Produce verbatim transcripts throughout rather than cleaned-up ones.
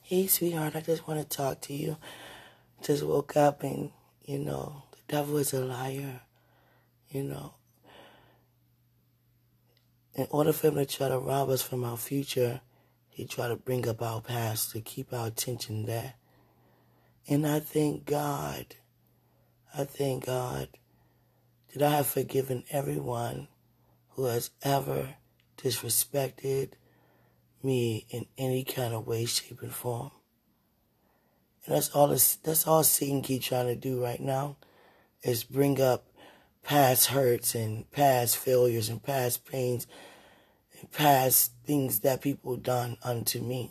Hey, sweetheart, I just want to talk to you. Just woke up and, you know, the devil is a liar. You know, in order for him to try to rob us from our future, he try to bring up our past to keep our attention there. And I thank God, I thank God that I have forgiven everyone who has ever disrespected me in any kind of way, shape, and form. And that's all this, that's all Satan keeps trying to do right now, is bring up past hurts and past failures and past pains and past things that people done unto me.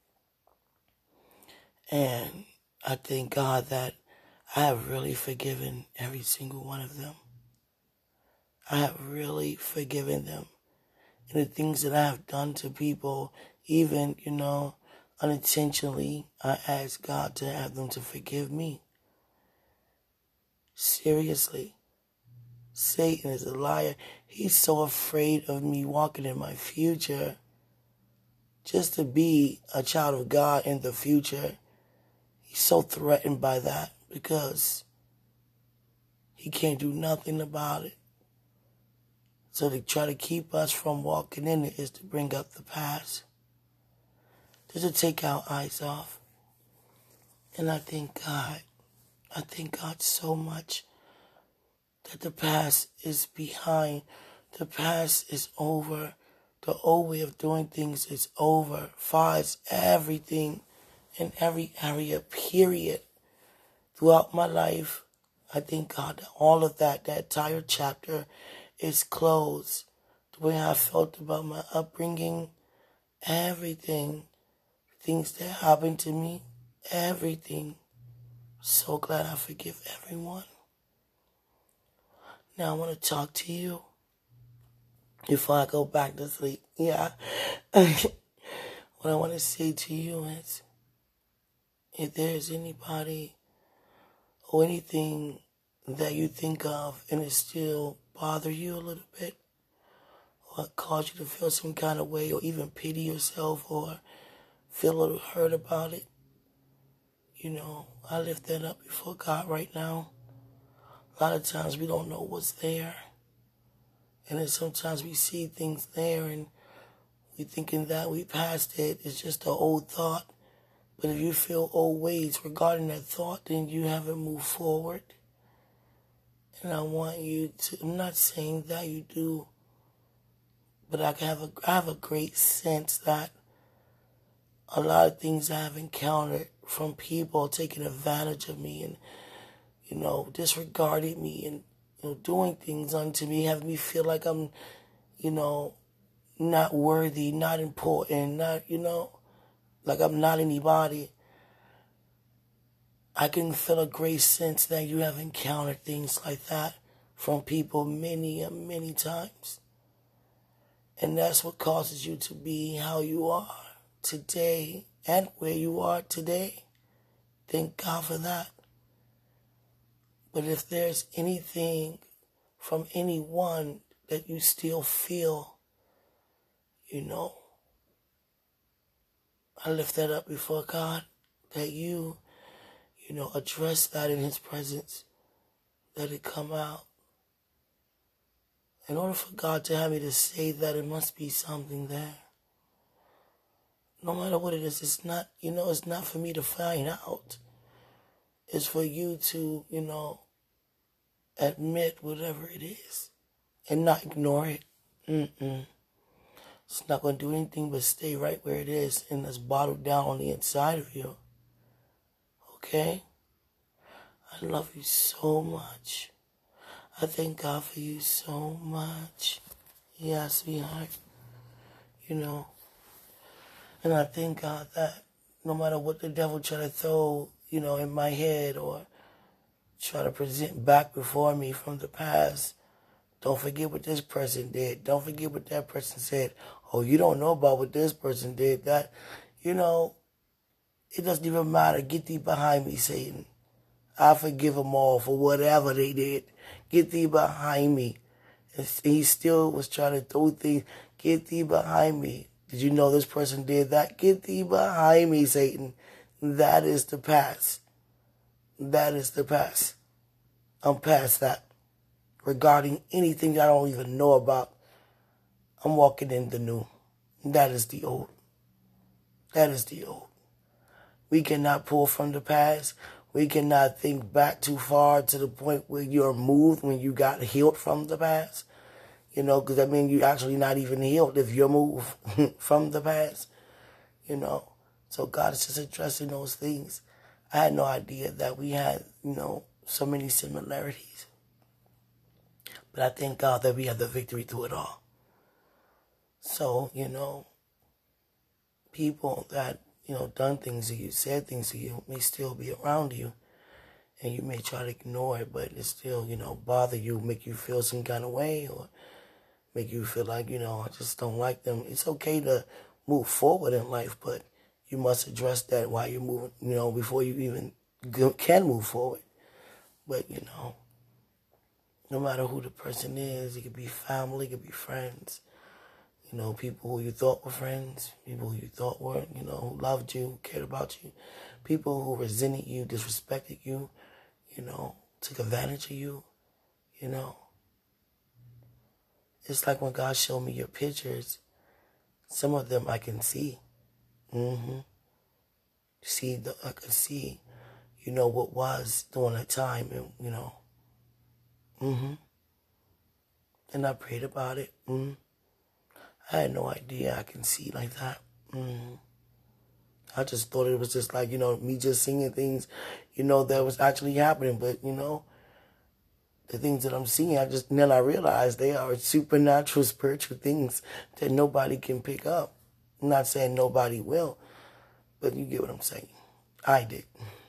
And I thank God that I have really forgiven every single one of them. I have really forgiven them. And the things that I have done to people, even, you know, unintentionally, I ask God to have them to forgive me. Seriously. Satan is a liar. He's so afraid of me walking in my future. Just to be a child of God in the future. He's so threatened by that because he can't do nothing about it. So to try to keep us from walking in it is to bring up the past. Just to take our eyes off. And I thank God. I thank God so much that the past is behind. The past is over. The old way of doing things is over. Far as everything in every area, period. Throughout my life, I thank God that all of that, that entire chapter is closed. The way I felt about my upbringing, everything, things that happened to me, everything. So glad I forgive everyone. Now I want to talk to you before I go back to sleep. Yeah. What I want to say to you is, if there's anybody or anything that you think of and it still bother you a little bit, or cause you to feel some kind of way, or even pity yourself or feel a little hurt about it, you know, I lift that up before God right now. A lot of times we don't know what's there. And then sometimes we see things there and we thinking that we passed it. It's just an old thought. But if you feel old ways regarding that thought, then you haven't moved forward. And I want you to, I'm not saying that you do, but I have a, I have a great sense that a lot of things I have encountered from people taking advantage of me and, you know, disregarding me and, you know, doing things unto me, having me feel like I'm, you know, not worthy, not important, not, you know, like I'm not anybody. I can feel a great sense that you have encountered things like that from people many and many times. And that's what causes you to be how you are today and where you are today. Thank God for that. But if there's anything from anyone that you still feel, you know, I lift that up before God, that you, you know, address that in His presence, let it come out. In order for God to have me to say that, it must be something there. No matter what it is, it's not, you know, it's not for me to find out. It's for you to, you know, admit whatever it is and not ignore it. Mm-mm. It's not going to do anything but stay right where it is and it's bottled down on the inside of you. Okay? I love you so much. I thank God for you so much. Yeah, sweetheart. You know, and I thank God that no matter what the devil try to throw, you know, in my head or try to present back before me from the past, don't forget what this person did. Don't forget what that person said. Oh, you don't know about what this person did. That, you know, it doesn't even matter. Get thee behind me, Satan. I forgive them all for whatever they did. Get thee behind me. And he still was trying to throw things. Get thee behind me. Did you know this person did that? Get thee behind me, Satan. That is the past. That is the past. I'm past that. Regarding anything I don't even know about, I'm walking in the new. That is the old. That is the old. We cannot pull from the past. We cannot think back too far to the point where you're moved when you got healed from the past. You know, because that means you're actually not even healed if you're moved from the past. You know, so God is just addressing those things. I had no idea that we had, you know, so many similarities. But I thank God that we have the victory through it all. So, you know, people that, you know, done things to you, said things to you, may still be around you. And you may try to ignore it, but it still, you know, bother you, make you feel some kind of way, or make you feel like, you know, I just don't like them. It's okay to move forward in life, but you must address that while you're moving, you know, before you even can move forward. But, you know, no matter who the person is, it could be family, it could be friends, you know, people who you thought were friends, people who you thought were, you know, who loved you, cared about you, people who resented you, disrespected you, you know, took advantage of you, you know. It's like when God showed me your pictures, some of them I can see. Mm-hmm. See, the, I can see, you know, what was during that time, and, you know. Mm-hmm. And I prayed about it. Mm-hmm. I had no idea I can see like that. Mm-hmm. I just thought it was just like, you know, me just singing things, you know, that was actually happening. But, you know, the things that I'm seeing, I just, then I realized they are supernatural, spiritual things that nobody can pick up. I'm not saying nobody will, but you get what I'm saying. I did.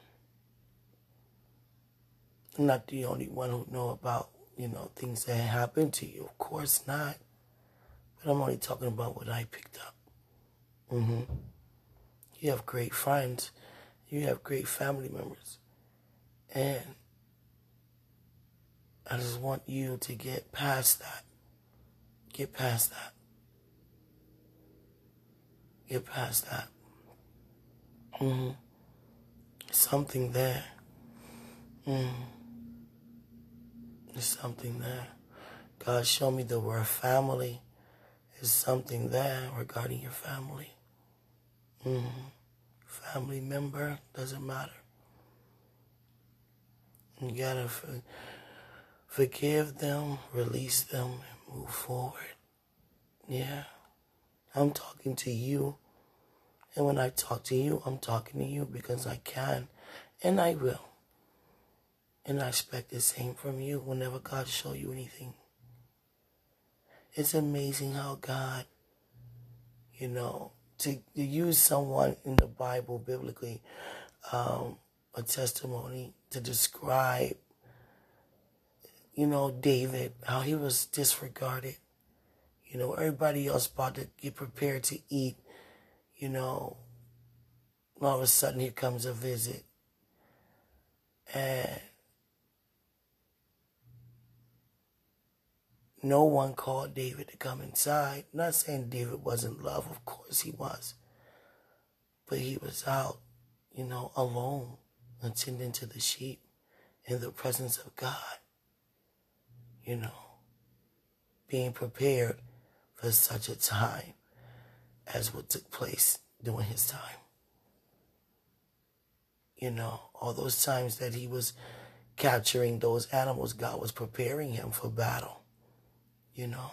I'm not the only one who know about, you know, things that happen to you. Of course not. But I'm only talking about what I picked up. Mm-hmm. You have great friends. You have great family members. And I just want you to get past that. Get past that. Get past that. Mm-hmm. Something there. Mm-hmm. There's something there. God showed me the word family. There's something there regarding your family. Mm-hmm. Family member, doesn't matter. You gotta for, forgive them, release them, and move forward. Yeah. I'm talking to you. And when I talk to you, I'm talking to you because I can and I will. And I expect the same from you whenever God shows you anything. It's amazing how God, you know, to, to use someone in the Bible, biblically, um, a testimony to describe, you know, David, how he was disregarded. You know, everybody else about to get prepared to eat, you know, all of a sudden here comes a visit. And no one called David to come inside. I'm not saying David wasn't loved, of course he was. But he was out, you know, alone, attending to the sheep in the presence of God. You know, being prepared for such a time as what took place during his time. You know, all those times that he was capturing those animals, God was preparing him for battle. You know,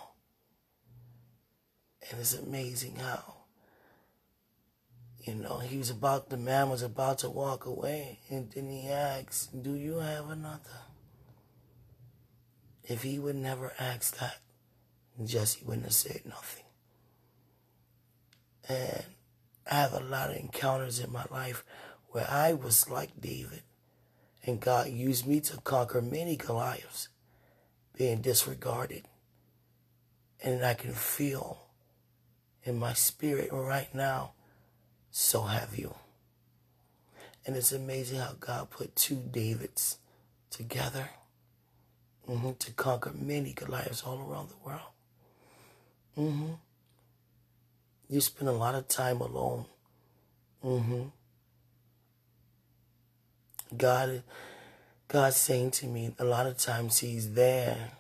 and it's amazing how, you know, he was about, the man was about to walk away, and then he asked, do you have another? If he would never ask that, Jesse wouldn't have said nothing. And I have a lot of encounters in my life where I was like David, and God used me to conquer many Goliaths, being disregarded. And I can feel in my spirit right now, so have you. And it's amazing how God put two Davids together mm-hmm, to conquer many Goliaths all around the world. Mm-hmm. You spend a lot of time alone. Mm-hmm. God, God's saying to me, a lot of times he's there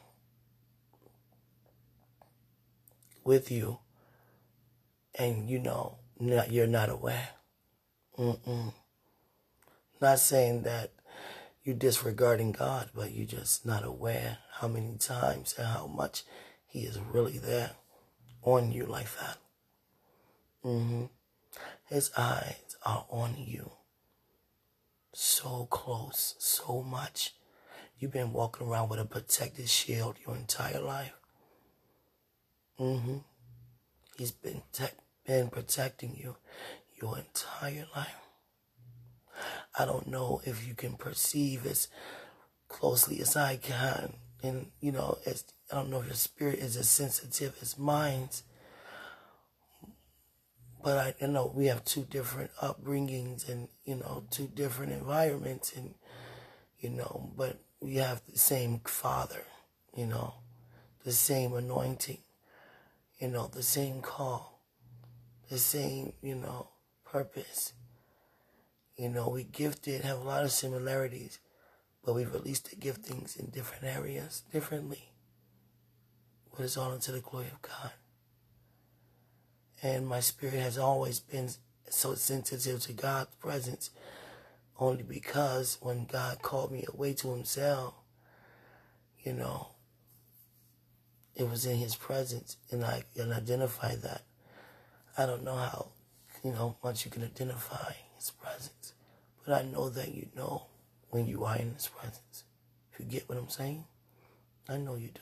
with you, and you know, not, you're not aware. Mm-mm. Not saying that you're disregarding God, but you're just not aware how many times and how much he is really there on you like that. Mm-hmm. His eyes are on you. So close, so much. You've been walking around with a protected shield your entire life. Mm-hmm. He's been, te- been protecting you your entire life. I don't know if you can perceive as closely as I can. And, you know, as, I don't know if your spirit is as sensitive as mine's. But I you know we have two different upbringings and, you know, two different environments. And, you know, but we have the same Father, you know, the same anointing, you know, the same call, the same, you know, purpose. You know, we gifted, have a lot of similarities, but we released the giftings in different areas differently. But it's all into the glory of God. And my spirit has always been so sensitive to God's presence, only because when God called me away to himself, you know, it was in his presence, and I can identify that. I don't know how, you know, much you can identify his presence, but I know that you know when you are in his presence. If you get what I'm saying, I know you do.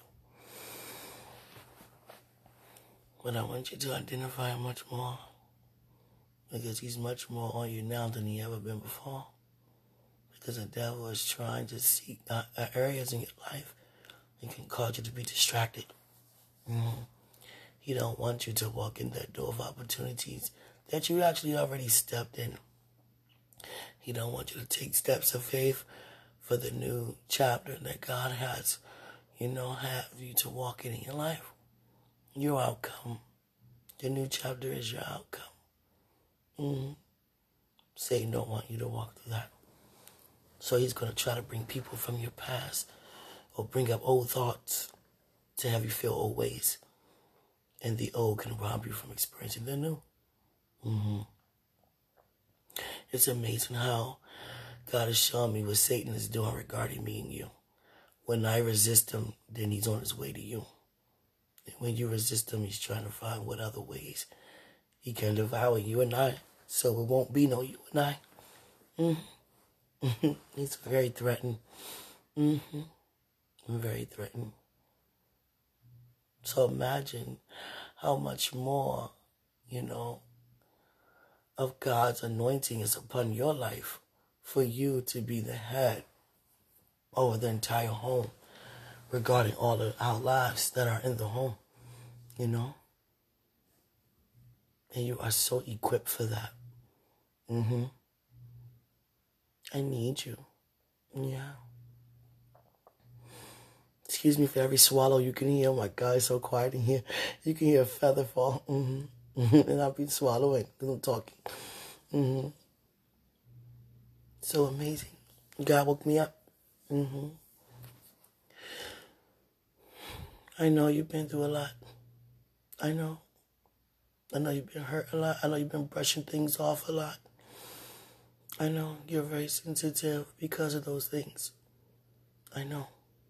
But I want you to identify him much more, because he's much more on you now than he ever been before. Because the devil is trying to seek uh, areas in your life that can cause you to be distracted. Mm-hmm. He don't want you to walk in that door of opportunities that you actually already stepped in. He don't want you to take steps of faith for the new chapter that God has, you know, have you to walk in in your life. Your outcome. The new chapter is your outcome. Mm-hmm. Satan don't want you to walk through that. So he's going to try to bring people from your past or bring up old thoughts to have you feel old ways. And the old can rob you from experiencing the new. Mm-hmm. It's amazing how God is showing me what Satan is doing regarding me and you. When I resist him, then he's on his way to you. And when you resist him, he's trying to find what other ways he can devour you and I. So it won't be no you and I. Mm-hmm. He's very threatened. Mm-hmm. Very threatened. So imagine how much more, you know, of God's anointing is upon your life for you to be the head over the entire home regarding all of our lives that are in the home, you know. And you are so equipped for that. Mm-hmm. I need you. Yeah. Excuse me for every swallow you can hear. Oh my God, it's so quiet in here. You can hear a feather fall. Mm-hmm. And I'll be swallowing because I'm talking. Mm-hmm. So amazing. God woke me up. Mm-hmm. I know you've been through a lot. I know. I know you've been hurt a lot. I know you've been brushing things off a lot. I know you're very sensitive because of those things. I know.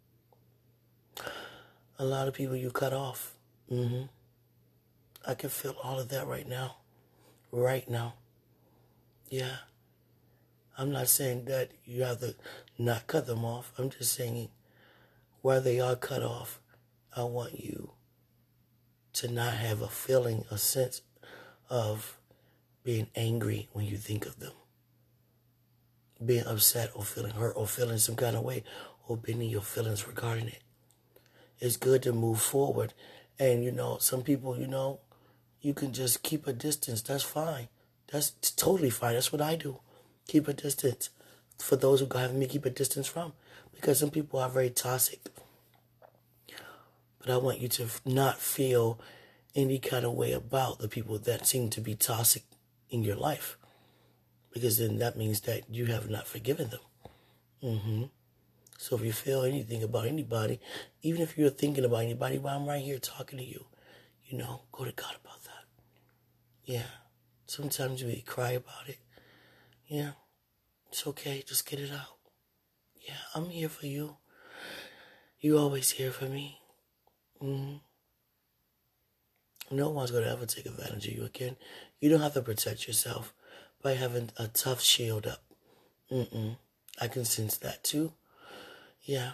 A lot of people you cut off. Mm-hmm. I can feel all of that right now. Right now. Yeah. I'm not saying that you have to not cut them off. I'm just saying where they are cut off, I want you to not have a feeling, a sense of being angry when you think of them. Being upset or feeling hurt or feeling some kind of way or bending your feelings regarding it. It's good to move forward. And, you know, some people, you know, you can just keep a distance. That's fine. That's totally fine. That's what I do. Keep a distance. For those who have me keep a distance from. Because some people are very toxic. But I want you to not feel any kind of way about the people that seem to be toxic in your life. Because then that means that you have not forgiven them. Mm-hmm. So if you feel anything about anybody, even if you're thinking about anybody, while I'm right here talking to you, you know, go to God about that. Yeah. Sometimes we cry about it. Yeah. It's okay. Just get it out. Yeah, I'm here for you. You always here for me. Mm-hmm. No one's going to ever take advantage of you again. You don't have to protect yourself by having a tough shield up. Mm-mm. I can sense that too. Yeah.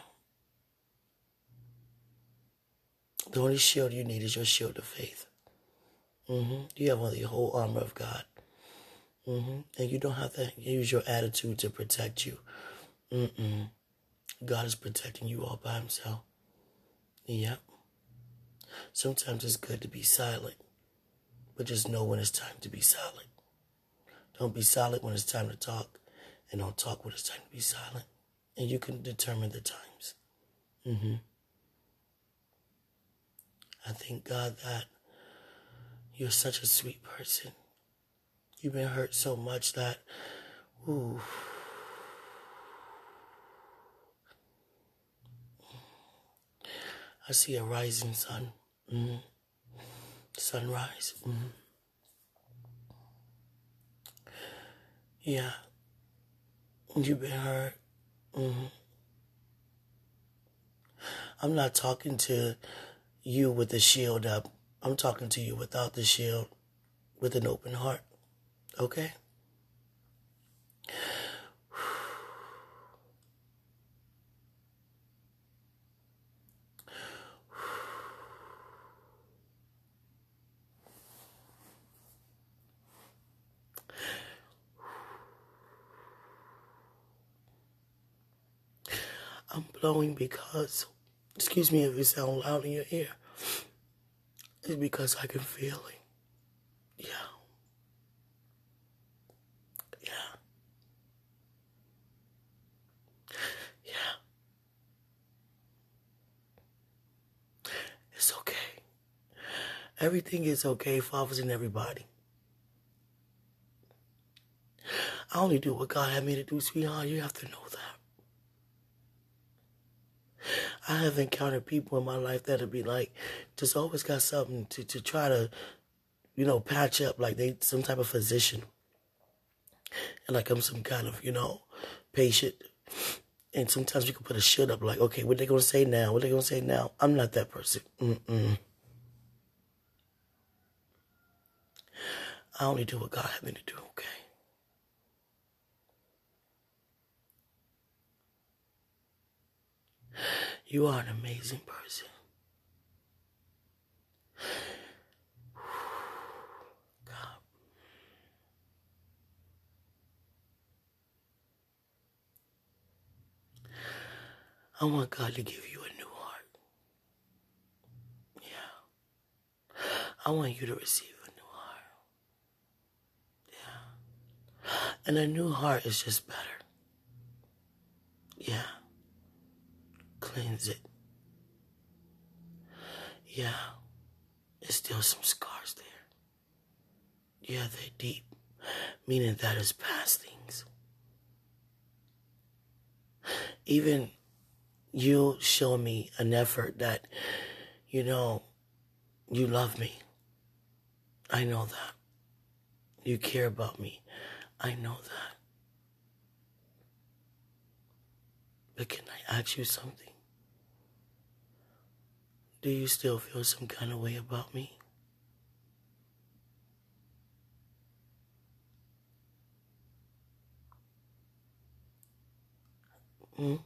The only shield you need is your shield of faith. Mm-hmm. You have on the whole armor of God. Mm-hmm. And you don't have to use your attitude to protect you. Mm-mm. God is protecting you all by himself. Yep. Sometimes it's good to be silent, but just know when it's time to be silent. Don't be silent when it's time to talk, and don't talk when it's time to be silent. And you can determine the times. Mm-hmm. I thank God that you're such a sweet person. You've been hurt so much that, ooh. I see a rising sun. Mm-hmm. Sunrise. Mm-hmm. Yeah. You've been hurt. Mm-hmm. I'm not talking to you with the shield up. I'm talking to you without the shield, with an open heart. Okay? I'm blowing because, excuse me if it sounds loud in your ear, it's because I can feel it. Yeah. Yeah. Yeah. It's okay. Everything is okay, fathers and everybody. I only do what God had me to do, sweetheart. You have to know that. I have encountered people in my life that'll be like, just always got something to, to try to, you know, patch up, like they some type of physician. And like I'm some kind of, you know, patient. And sometimes you can put a shit up like, okay, what they going to say now? What they going to say now? I'm not that person. Mm-mm. I only do what God had me to do, okay? You are an amazing person. God. I want God to give you a new heart. Yeah. I want you to receive a new heart. Yeah. And a new heart is just better. Yeah. Cleanse it. Yeah. There's still some scars there. Yeah, they're deep. Meaning that it's past things. Even you show me an effort that, you know, you love me. I know that. You care about me. I know that. But can I ask you something? Do you still feel some kind of way about me? Hmm?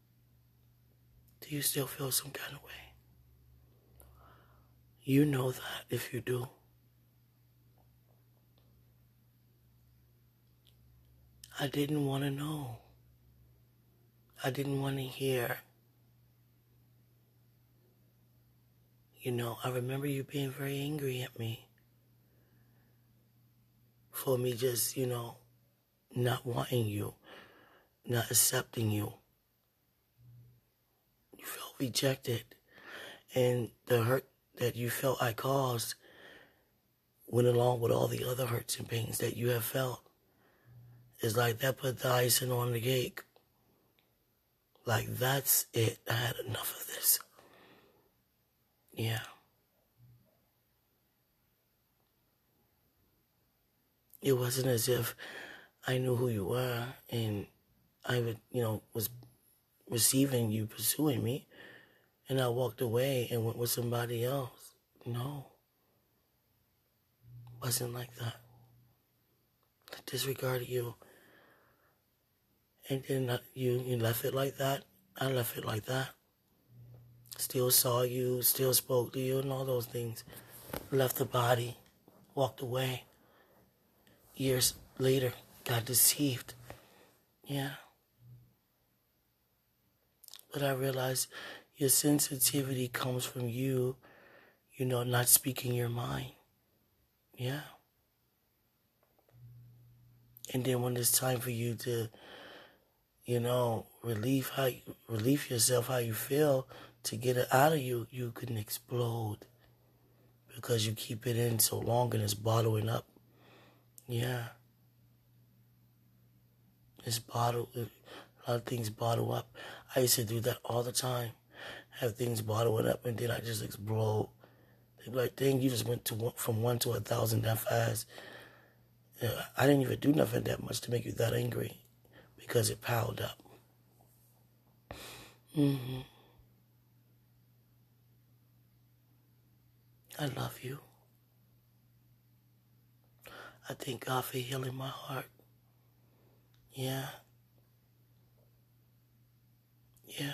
Do you still feel some kind of way? You know that if you do. I didn't want to know. I didn't want to hear. You know, I remember you being very angry at me for me just, you know, not wanting you, not accepting you. You felt rejected. And the hurt that you felt I caused went along with all the other hurts and pains that you have felt. It's like that put the icing on the cake. Like, that's it. I had enough of this. Yeah. It wasn't as if I knew who you were and I would, you know, was receiving you pursuing me and I walked away and went with somebody else. No. Wasn't like that. I disregarded you. And then you, you left it like that. I left it like that. Still saw you, still spoke to you and all those things. Left the body, walked away. Years later, got deceived. Yeah. But I realized your sensitivity comes from you, you know, not speaking your mind. Yeah. And then when it's time for you to, you know, relieve how you, relieve yourself how you feel to get it out of you, you can explode because you keep it in so long and it's bottling up. Yeah. It's bottled. A lot of things bottle up. I used to do that all the time. Have things bottling up and then I just explode. They'd be like, dang, you just went to one, from one to a thousand that fast. Yeah, I didn't even do nothing that much to make you that angry because it piled up. Mm-hmm. I love you. I thank God for healing my heart. Yeah. Yeah.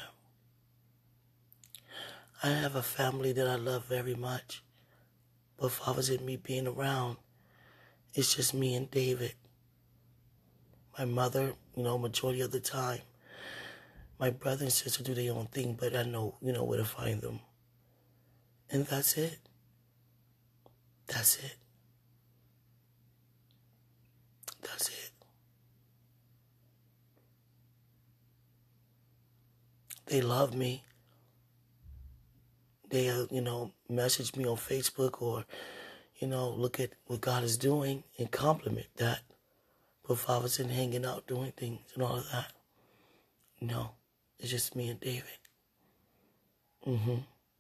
I have a family that I love very much. But Father's in me being around. It's just me and David. My mother, you know, majority of the time. My brother and sister do their own thing, but I know, you know, where to find them. And that's it. That's it. That's it. They love me. They, uh, you know, message me on Facebook or, you know, look at what God is doing and compliment that. But Father's in hanging out, doing things and all of that. No, it's just me and David. Mm-hmm.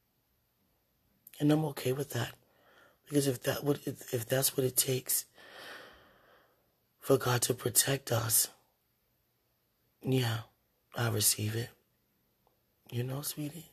And I'm okay with that. Because if that would, if, if that's what it takes for God to protect us, yeah, I receive it. You know, sweetie?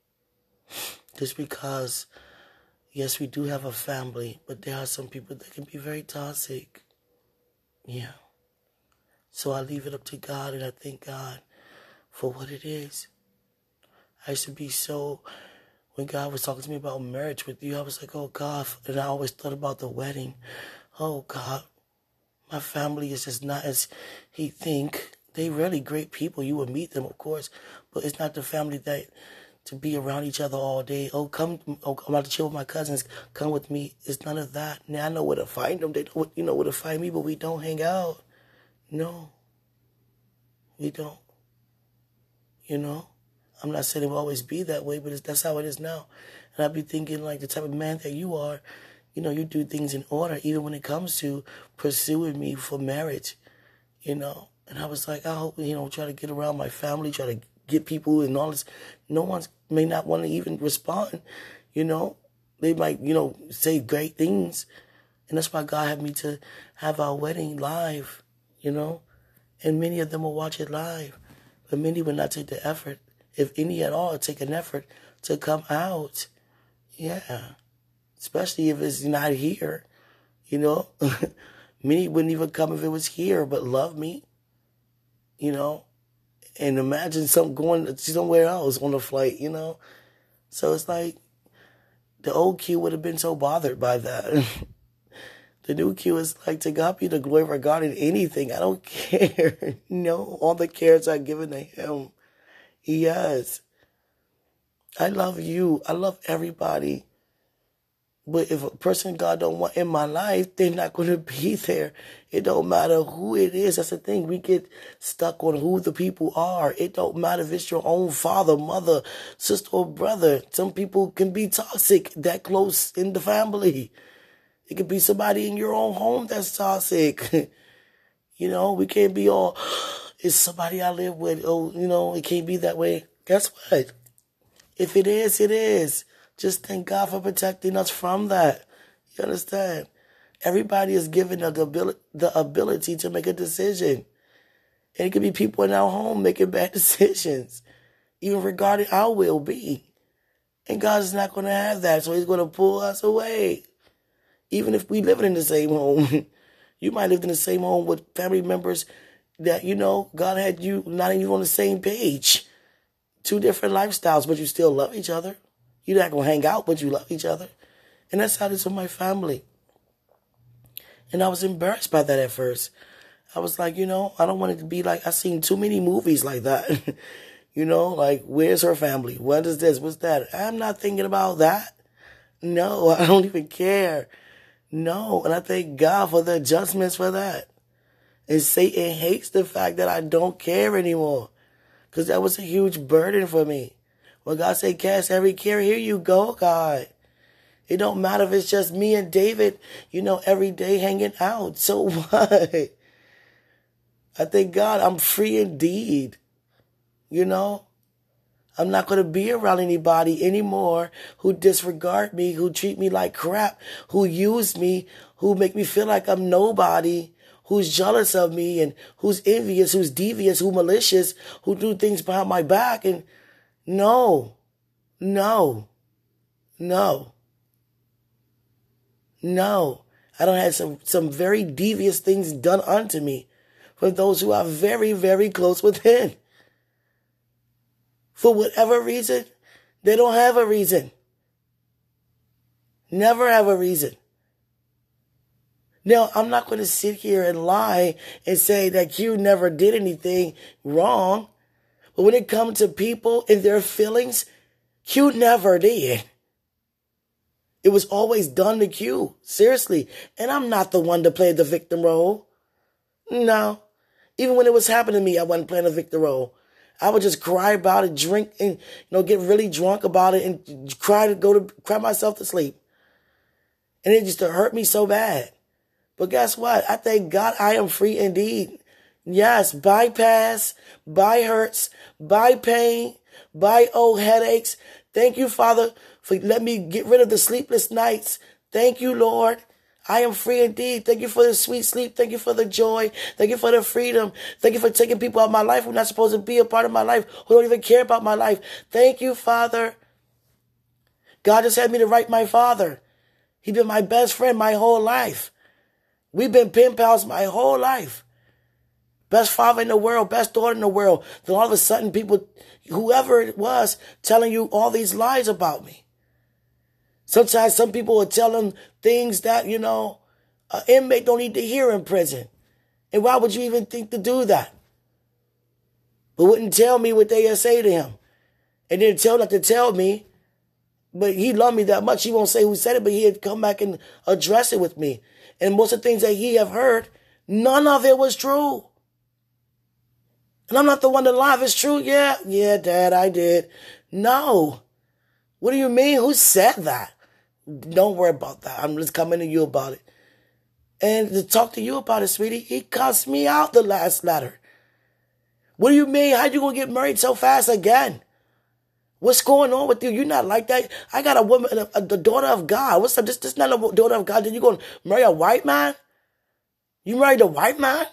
Just because, yes, we do have a family, but there are some people that can be very toxic. Yeah. So I leave it up to God, and I thank God for what it is. I used to be so, when God was talking to me about marriage with you, I was like, oh, God. And I always thought about the wedding. Oh, God, my family is just not as he think. They really great people. You would meet them, of course, but it's not the family that to be around each other all day. Oh, come, oh, I'm about to chill with my cousins. Come with me. It's none of that. Now I know where to find them. They know, you know where to find me, but we don't hang out. No, we don't. You know, I'm not saying it will always be that way, but it's, that's how it is now. And I'd be thinking, like, the type of man that you are, you know, you do things in order, even when it comes to pursuing me for marriage, you know. And I was like, I hope, you know, try to get around my family, try to get people and all this. No one may not want to even respond, you know. They might, you know, say great things. And that's why God had me to have our wedding live, you know. And many of them will watch it live. But many will not take the effort, if any at all, take an effort to come out. Yeah. Especially if it's not here, you know. Many wouldn't even come if it was here, but love me, you know. And imagine some going somewhere else on the flight, you know. So it's like the old Q would have been so bothered by that. The new Q is like, to God be the glory for God in anything. I don't care. No, all the cares are given to him. Yes. I love you. I love everybody. But if a person God don't want in my life, they're not going to be there. It don't matter who it is. That's the thing. We get stuck on who the people are. It don't matter if it's your own father, mother, sister, or brother. Some people can be toxic that close in the family. It could be somebody in your own home that's toxic. You know, we can't be all, it's somebody I live with. Oh, you know, it can't be that way. Guess what? If it is, it is. Just thank God for protecting us from that. You understand? Everybody is given the ability, the ability to make a decision. And it could be people in our home making bad decisions, even regarding our well-being. And God is not going to have that, so he's going to pull us away. Even if we live in the same home. You might live in the same home with family members that, you know, God had you not even on the same page. Two different lifestyles, but you still love each other. You're not going to hang out, but you love each other. And that's how it is with my family. And I was embarrassed by that at first. I was like, you know, I don't want it to be like, I've seen too many movies like that. You know, like, where's her family? What is this? What's that? I'm not thinking about that. No, I don't even care. No, and I thank God for the adjustments for that. And Satan hates the fact that I don't care anymore. Because that was a huge burden for me. When God said, cast every care, here you go, God. It don't matter if it's just me and David, you know, every day hanging out. So what? I thank God I'm free indeed. You know? I'm not going to be around anybody anymore who disregard me, who treat me like crap, who use me, who make me feel like I'm nobody, who's jealous of me and who's envious, who's devious, who's malicious, who do things behind my back. And no, no, no, no. I don't have some, some very devious things done unto me from those who are very, very close within. For whatever reason, they don't have a reason. Never have a reason. Now, I'm not going to sit here and lie and say that Q never did anything wrong. But when it comes to people and their feelings, Q never did. It was always done to Q. Seriously. And I'm not the one to play the victim role. No. Even when it was happening to me, I wasn't playing the victim role. I would just cry about it, drink, and, you know, get really drunk about it and cry to go to cry myself to sleep. And it used to hurt me so bad. But guess what? I thank God I am free indeed. Yes, bypass, by hurts, by pain, by old headaches. Thank you, Father, for letting me get rid of the sleepless nights. Thank you, Lord. I am free indeed. Thank you for the sweet sleep. Thank you for the joy. Thank you for the freedom. Thank you for taking people out of my life who are not supposed to be a part of my life, who don't even care about my life. Thank you, Father. God just had me to write my father. He's been my best friend my whole life. We've been pen pals my whole life. Best father in the world, best daughter in the world. Then all of a sudden people, whoever it was, telling you all these lies about me. Sometimes some people will tell them things that, you know, an inmate don't need to hear in prison. And why would you even think to do that? But wouldn't tell me what they say to him. And then tell not to tell me. But he loved me that much. He won't say who said it, but he'd come back and address it with me. And most of the things that he have heard, none of it was true. And I'm not the one to lie. If it's true, yeah, yeah, Dad, I did. No. What do you mean? Who said that? Don't worry about that. I'm just coming to you about it. And to talk to you about it, sweetie, he cussed me out the last letter. What do you mean? How you going to get married so fast again? What's going on with you? You're not like that. I got a woman, a, a, the daughter of God. What's up? This, this is not a daughter of God. Then you going to marry a white man? You married a white man?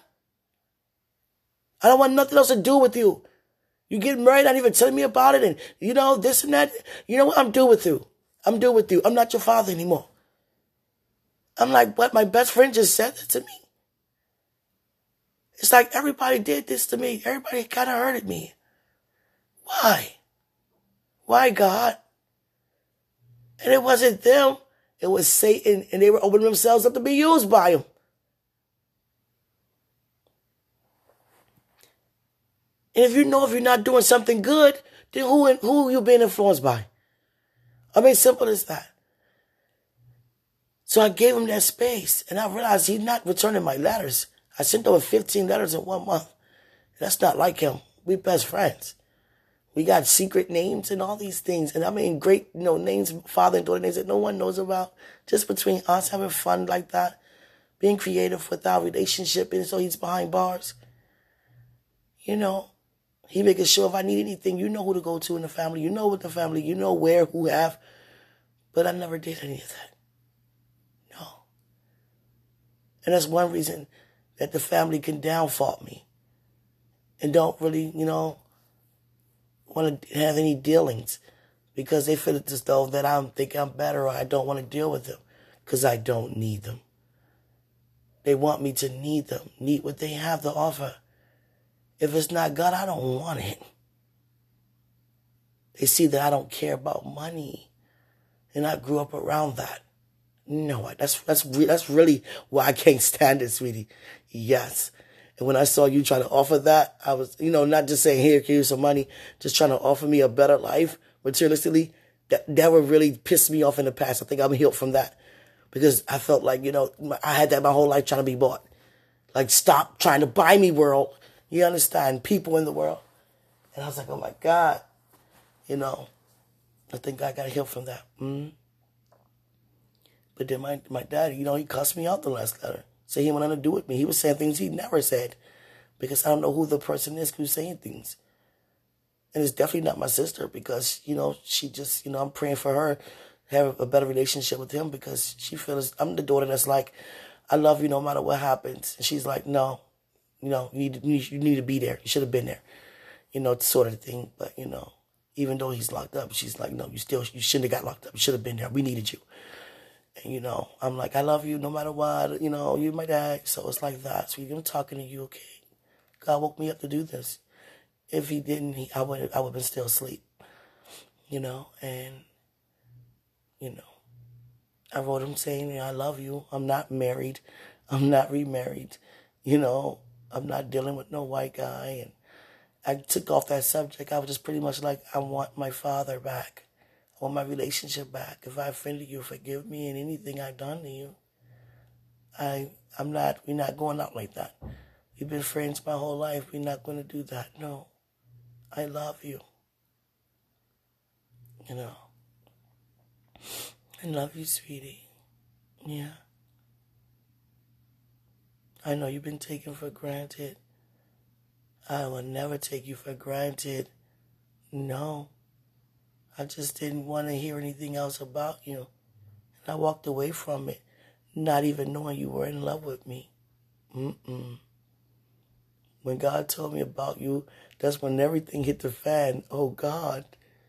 I don't want nothing else to do with you. You get married, not even telling me about it, and you know, this and that. You know what? I'm due with you. I'm due with you. I'm not your father anymore. I'm like, what? My best friend just said that to me. It's like everybody did this to me. Everybody kind of hurted me. Why? Why, God? And it wasn't them. It was Satan, and they were opening themselves up to be used by him. And if you know if you're not doing something good, then who who you being influenced by? I mean, simple as that. So I gave him that space, and I realized he's not returning my letters. I sent over fifteen letters in one month. That's not like him. We best friends. We got secret names and all these things. And I mean, great, you know, names, father and daughter names that no one knows about. Just between us having fun like that. Being creative with our relationship. And so he's behind bars. You know, he making sure if I need anything, you know who to go to in the family. You know what the family, you know where, who have. But I never did any of that. No. And that's one reason that the family can downfall me. And don't really, you know, want to have any dealings because they feel as though that I think I'm better or I don't want to deal with them because I don't need them. They want me to need them, need what they have to offer. If it's not God, I don't want it. They see that I don't care about money, and I grew up around that. No, that's that's that's really why I can't stand it, sweetie. Yes. And when I saw you trying to offer that, I was, you know, not just saying, here, here's some money, just trying to offer me a better life materialistically. That, that would really piss me off in the past. I think I'm healed from that because I felt like, you know, I had that my whole life trying to be bought. Like, stop trying to buy me, world. You understand? People in the world. And I was like, oh, my God. You know, I think I got healed from that. Mm-hmm. But then my, my dad, you know, he cussed me out the last letter. Say he wanted to do with me. He was saying things he never said because I don't know who the person is who's saying things. And it's definitely not my sister because, you know, she just, you know, I'm praying for her to have a better relationship with him because she feels, I'm the daughter that's like, I love you no matter what happens. And she's like, no, you know, you need to, you need to be there. You should have been there, you know, sort of thing. But, you know, even though he's locked up, she's like, no, you still, you shouldn't have got locked up. You should have been there. We needed you. And, you know, I'm like, I love you no matter what. You know, you're my dad. So it's like that. So I'm talking to you, okay? God woke me up to do this. If he didn't, he, I would I would have been still asleep. You know, and, you know, I wrote him saying, I love you. I'm not married. I'm not remarried. You know, I'm not dealing with no white guy. And I took off that subject. I was just pretty much like, I want my father back. I want my relationship back. If I offended you, forgive me and anything I've done to you. I, I'm not, we're not going out like that. We've been friends my whole life. We're not going to do that. No. I love you. You know. I love you, sweetie. Yeah. I know you've been taken for granted. I will never take you for granted. No. I just didn't want to hear anything else about you. And I walked away from it, not even knowing you were in love with me. Mm-mm. When God told me about you, that's when everything hit the fan. Oh, God.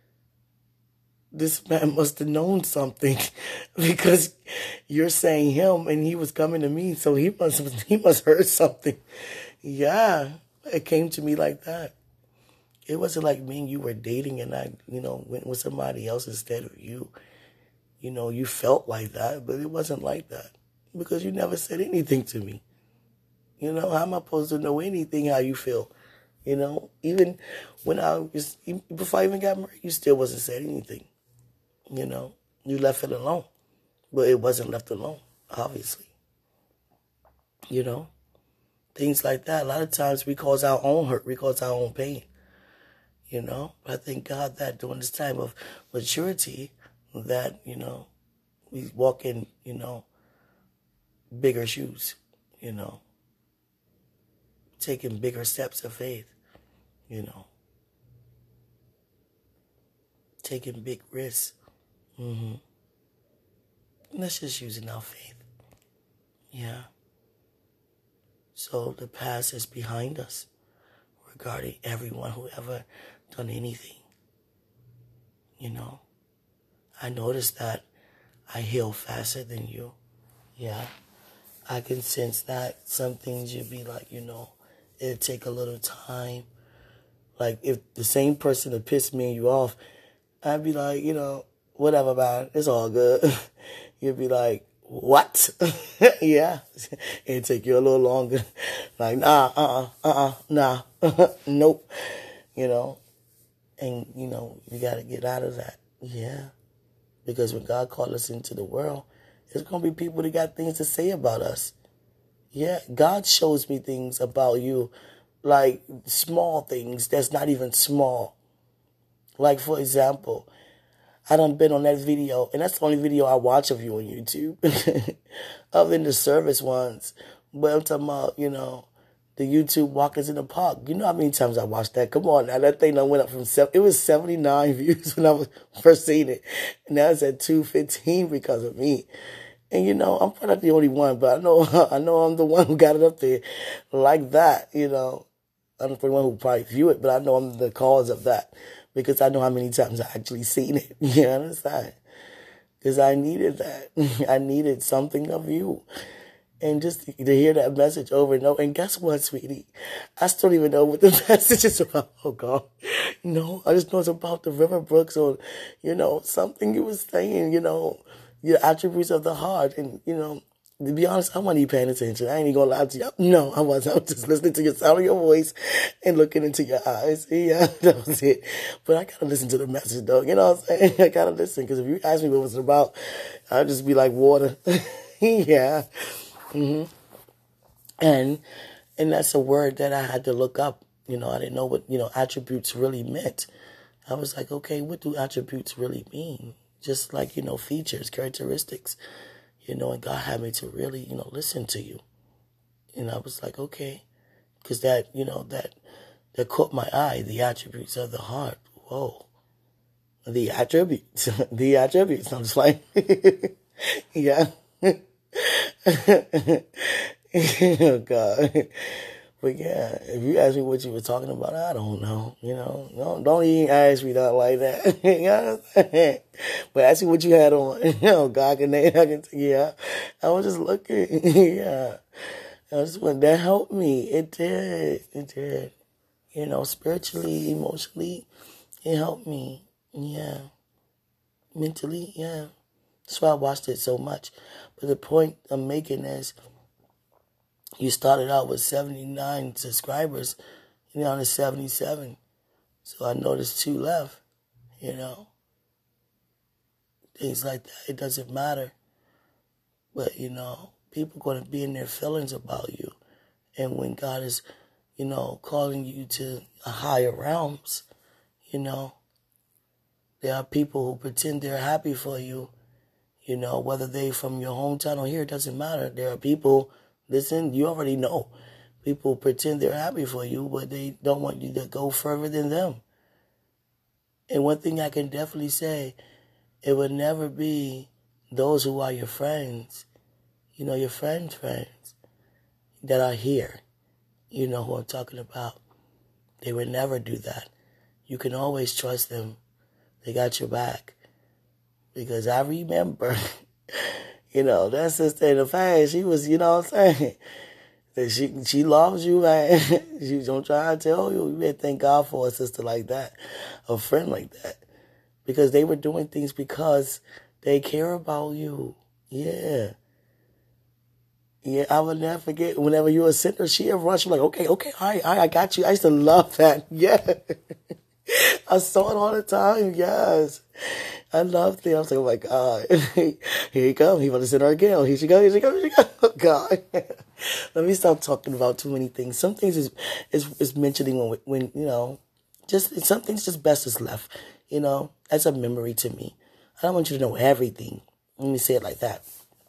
This man must have known something because you're saying him and he was coming to me. So he must he must heard something. Yeah, it came to me like that. It wasn't like me and you were dating and I, you know, went with somebody else instead of you. You know, you felt like that, but it wasn't like that because you never said anything to me. You know, how am I supposed to know anything how you feel? You know, even when I was, before I even got married, you still wasn't said anything. You know, you left it alone. But it wasn't left alone, obviously. You know, things like that. A lot of times we cause our own hurt. We cause our own pain. You know, but I thank God that during this time of maturity that, you know, we walk in, you know, bigger shoes, you know, taking bigger steps of faith, you know, taking big risks. Mm-hmm. Let's just using our faith. Yeah. So the past is behind us regarding everyone who ever done anything. You know, I noticed that I heal faster than you. Yeah. I can sense that some things you'd be like, you know, it'd take a little time. Like if the same person that pissed me and you off, I'd be like, you know, whatever, man, it's all good. You'd be like, what? Yeah. It'd take you a little longer. Like, nah, uh-uh, uh-uh, nah, nope. You know, and, you know, you got to get out of that. Yeah. Because when God called us into the world, There's going to be people that got things to say about us. Yeah, God shows me things about you, like small things that's not even small. Like, for example, I done been on that video, and that's the only video I watch of you on YouTube, other than the service ones. But I'm talking about, you know, the YouTube Walkers in the Park. You know how many times I watched that? Come on now, that thing done went up from seven. It was seventy-nine views when I was first seeing it, and now it's at two fifteen because of me. And you know, I'm probably not the only one, but I know I know I'm the one who got it up there like that. You know, I'm the one who probably view it, but I know I'm the cause of that because I know how many times I actually seen it. You understand? Because I needed that. I needed something of you. And just to hear that message over and over. And guess what, sweetie? I still don't even know what the message is about. Oh, God. No, I just know it's about the River Brooks or, you know, something you was saying, you know, your attributes of the heart. And, you know, to be honest, I wasn't even paying attention. I ain't even going to lie to you. No, I wasn't. I was just listening to your sound of your voice and looking into your eyes. Yeah, that was it. But I got to listen to the message, though. You know what I'm saying? I got to listen. Because if you ask me what it was about, I'd just be like water. Yeah. Mm-hmm. And and that's a word that I had to look up. You know, I didn't know what, you know, attributes really meant. I was like, okay, what do attributes really mean? Just like, you know, features, characteristics, you know, and God had me to really, you know, listen to you. And I was like, okay, because that, you know, that, that caught my eye, the attributes of the heart. Whoa. The attributes, the attributes. I'm just like, yeah. Oh, God. But yeah, if you ask me what you were talking about, I don't know. You know, don't, don't even ask me that like that. You know? But ask me what you had on. You know, God can, I can, yeah. I was just looking. Yeah. I just went, that helped me. It did. It did. You know, spiritually, emotionally, it helped me. Yeah. Mentally, yeah. That's why I watched it so much. But the point I'm making is, you started out with seventy-nine subscribers, you know, to seventy-seven. So I know there's two left, you know. Things like that, it doesn't matter. But, you know, people are going to be in their feelings about you. And when God is, you know, calling you to higher realms, you know, there are people who pretend they're happy for you. You know, whether they from your hometown or here, it doesn't matter. There are people, listen, you already know. People pretend they're happy for you, but they don't want you to go further than them. And one thing I can definitely say, it would never be those who are your friends, you know, your friends' friends that are here. You know who I'm talking about. They would never do that. You can always trust them. They got your back. Because I remember, you know, that sister in the past, she was, you know what I'm saying? That she she loves you, man. She don't try to tell you. You better thank God for a sister like that, a friend like that. Because they were doing things because they care about you. Yeah. Yeah, I will never forget, whenever you were a sinner, she'd rush. I'm like, okay, okay, all right, all right, I got you. I used to love that. Yeah. I saw it all the time, yes. I loved it. I was like, oh my God. Here you come. He want to send her again. Here she go, here she go, here she go. Oh God. Let me stop talking about too many things. Some things is is, is mentioning when, when, you know, just some things just best is left, you know, as a memory to me. I don't want you to know everything. Let me say it like that.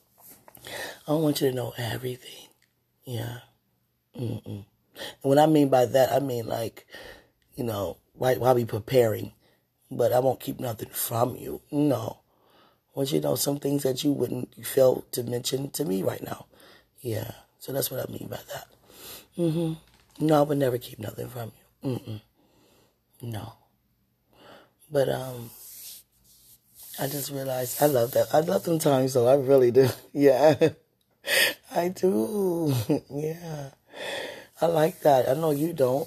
I don't want you to know everything. Yeah. Mm-mm. And what I mean by that, I mean like, you know, why, why be preparing? But I won't keep nothing from you. No. I want you to know some things that you wouldn't feel to mention to me right now. Yeah. So that's what I mean by that. Mm-hmm. No, I would never keep nothing from you. Mm-mm. No. But, um, I just realized I love that. I love them times, though. I really do. Yeah. I do. Yeah. I like that. I know you don't.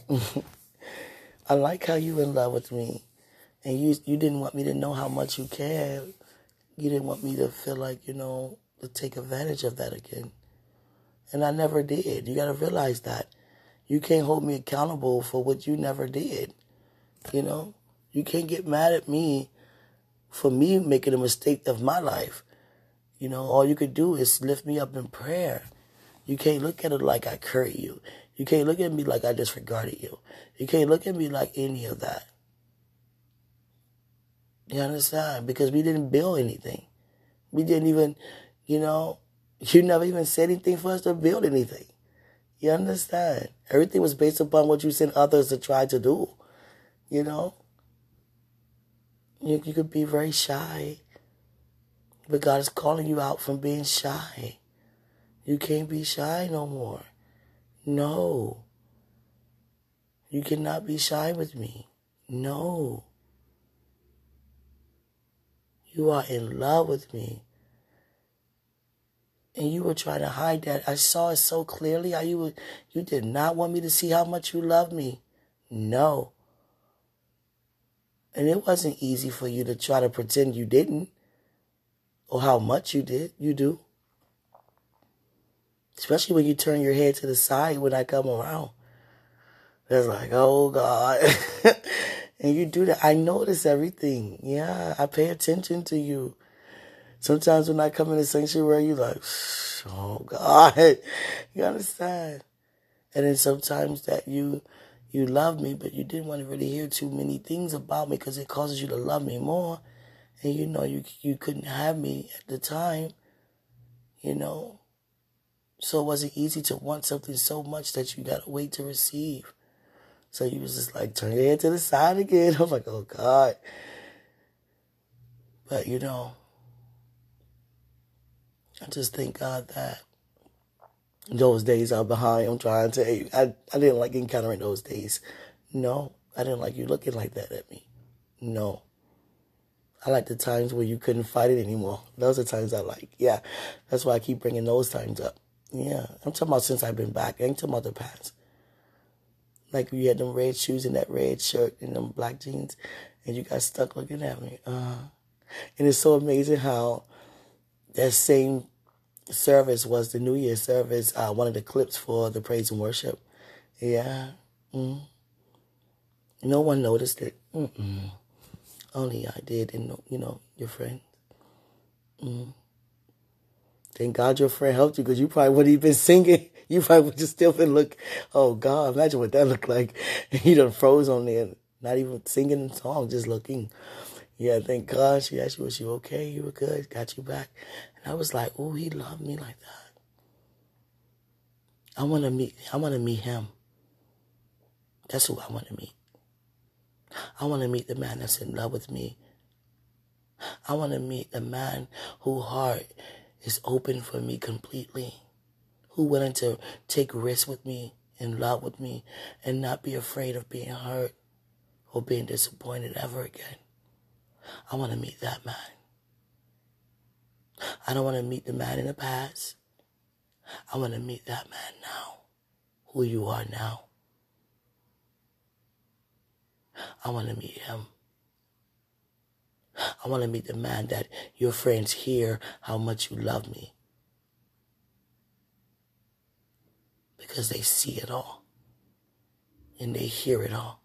I like how you in love with me. And you you didn't want me to know how much you cared. You didn't want me to feel like, you know, to take advantage of that again. And I never did. You got to realize that. You can't hold me accountable for what you never did. You know? You can't get mad at me for me making a mistake of my life. You know, all you could do is lift me up in prayer. You can't look at it like I curry you. You can't look at me like I disregarded you. You can't look at me like any of that. You understand? Because we didn't build anything. We didn't even, you know, you never even said anything for us to build anything. You understand? Everything was based upon what you sent others to try to do. You know? You, you could be very shy. But God is calling you out from being shy. You can't be shy no more. No. You cannot be shy with me. No. You are in love with me. And you were trying to hide that. I saw it so clearly. How you, were, you did not want me to see how much you love me. No. And it wasn't easy for you to try to pretend you didn't. Or how much you did. You do. Especially when you turn your head to the side when I come around. It's like, oh, God. And you do that. I notice everything. Yeah, I pay attention to you. Sometimes when I come in the sanctuary, you're like, oh, God. You understand? And then sometimes that you you love me, but you didn't want to really hear too many things about me because it causes you to love me more. And you know you you couldn't have me at the time. You know. So it wasn't easy to want something so much that you got to wait to receive. So you was just like, turn your head to the side again. I'm like, oh, God. But, you know, I just thank God that those days are behind. I'm trying to tell you. I, I didn't like encountering those days. No, I didn't like you looking like that at me. No. I like the times where you couldn't fight it anymore. Those are times I like. Yeah, that's why I keep bringing those times up. Yeah, I'm talking about since I've been back. I ain't talking about the past. Like you had them red shoes and that red shirt and them black jeans, and you got stuck looking at me. Uh, and it's so amazing how that same service was the New Year service, uh, one of the clips for the praise and worship. Yeah. Mm. No one noticed it. Mm-mm. Only I did, and you know, your friend. Mm. Thank God your friend helped you, because you probably wouldn't even singing. You probably would just still been look, oh God, imagine what that looked like. You done froze on there, not even singing the song, just looking. Yeah, thank God she asked you, was you okay? You were good, got you back. And I was like, oh, he loved me like that. I want to meet, I want to meet him. That's who I want to meet. I want to meet the man that's in love with me. I want to meet the man whose heart is open for me completely, who willing to take risks with me and love with me and not be afraid of being hurt or being disappointed ever again. I want to meet that man. I don't want to meet the man in the past. I want to meet that man now, who you are now. I want to meet him. I want to meet the man that your friends hear how much you love me. Because they see it all. And they hear it all.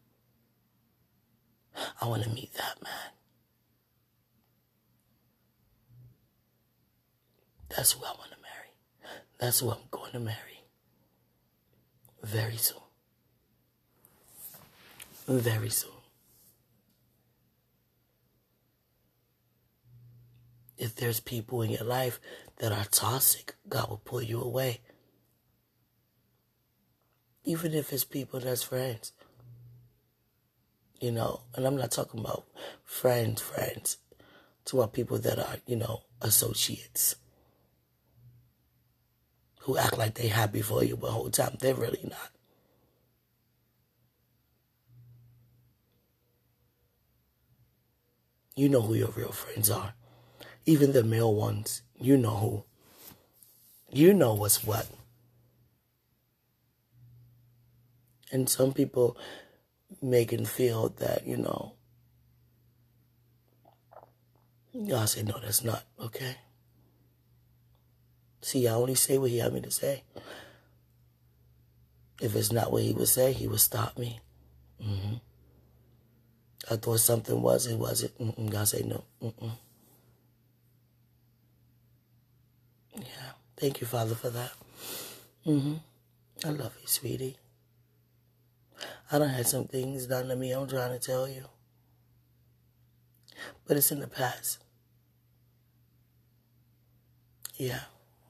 I want to meet that man. That's who I want to marry. That's who I'm going to marry. Very soon. Very soon. If there's people in your life that are toxic, God will pull you away. Even if it's people that's friends. You know, and I'm not talking about friends, friends. I'm talking about people that are, you know, associates. Who act like they happy for you, but the whole time they're really not. You know who your real friends are. Even the male ones, you know who. You know what's what. And some people make it feel that, you know, God say, no, that's not, okay? See, I only say what he had me to say. If it's not what he would say, he would stop me. Mm-hmm. I thought something was, it wasn't. Mm-mm. God say, no. Mm-mm. Thank you, Father, for that. Mm-hmm. I love you, sweetie. I done had some things done to me I'm trying to tell you. But it's in the past. Yeah.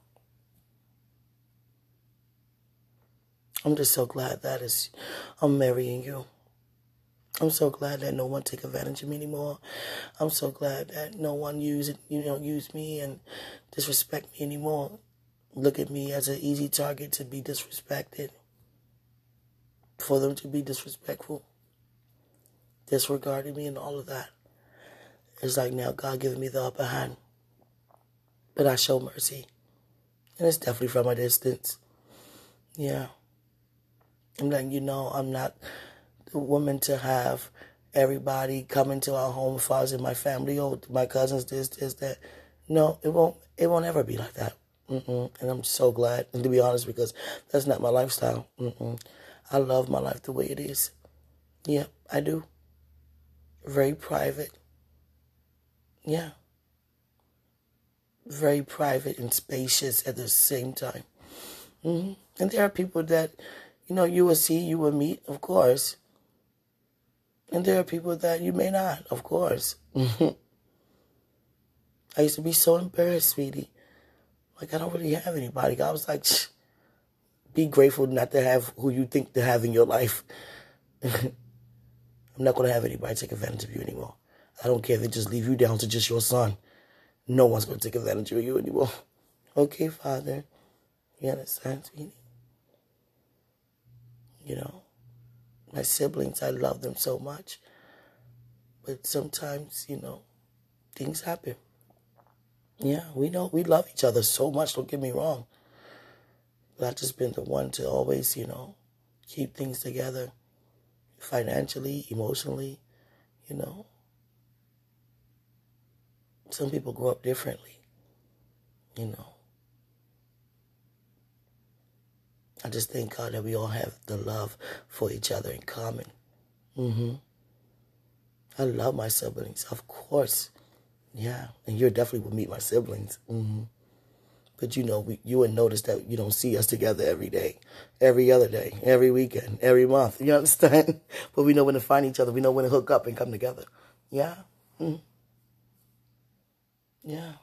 I'm just so glad that is, I'm marrying you. I'm so glad that no one take advantage of me anymore. I'm so glad that no one use it, you know, use me and disrespect me anymore. Look at me as an easy target to be disrespected. For them to be disrespectful, disregarding me and all of that. It's like now God giving me the upper hand. But I show mercy. And it's definitely from a distance. Yeah. I'm letting you know I'm not the woman to have everybody come into our home, as far as in my family, or my cousins, this, this, that. No, it won't, it won't ever be like that. Mm-mm. And I'm so glad, and to be honest, because that's not my lifestyle. Mm-mm. I love my life the way it is. Yeah, I do. Very private. Yeah. Very private and spacious at the same time. Mm-hmm. And there are people that, you know, you will see, you will meet, of course. And there are people that you may not, of course. I used to be so embarrassed, sweetie. Like, I don't really have anybody. I was like, shh, be grateful not to have who you think to have in your life. I'm not going to have anybody take advantage of you anymore. I don't care if they just leave you down to just your son. No one's going to take advantage of you anymore. Okay, Father. You understand, sweetie? You know, my siblings, I love them so much. But sometimes, you know, things happen. Yeah, we know, we love each other so much, don't get me wrong. But I've just been the one to always, you know, keep things together. Financially, emotionally, you know. Some people grow up differently, you know. I just thank God that we all have the love for each other in common. Mm-hmm. I love my siblings, of course. Yeah, and you definitely will meet my siblings. Mm-hmm. But, you know, we, you would notice that you don't see us together every day, every other day, every weekend, every month. You understand? But we know when to find each other. We know when to hook up and come together. Yeah? Mm-hmm. Yeah.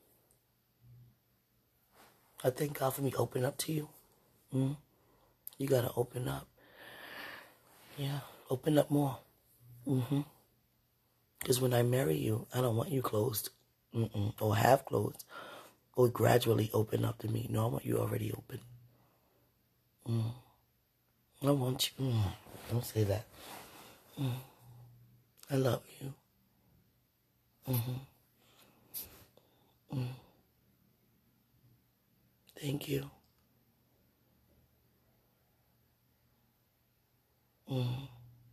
I thank God for me opening up to you. Mm-hmm. You got to open up. Yeah, open up more. Mm-hmm. Because when I marry you, I don't want you closed. Mm-mm. Or half closed. Or gradually open up to me. No, I want you already open. Mm. I want you. Mm. Don't say that. Mm. I love you. Mm-hmm. Mm. Thank you. Mm.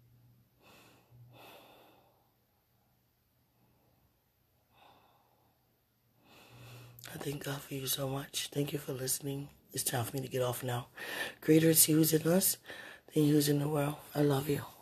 I thank God for you so much. Thank you for listening. It's time for me to get off now. Greater is He who's in us than He who's in the world. I love you.